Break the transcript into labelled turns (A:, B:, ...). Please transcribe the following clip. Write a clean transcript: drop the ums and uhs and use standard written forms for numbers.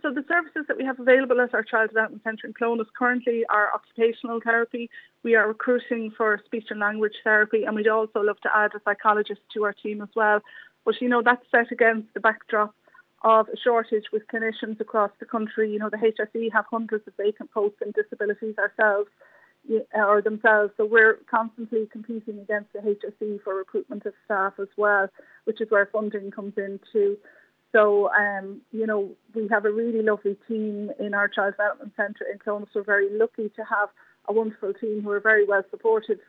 A: So the services that we have available at our Child Development Centre in Clonus currently are occupational therapy. We are recruiting for speech and language therapy, and we'd also love to add a psychologist to our team as well. But, that's set against the backdrop of a shortage with clinicians across the country. The HSE have hundreds of vacant posts in disabilities themselves. So we're constantly competing against the HSE for recruitment of staff as well, which is where funding comes in too. So, we have a really lovely team in our Child Development Centre in Clonus. We're very lucky to have a wonderful team who are very well supported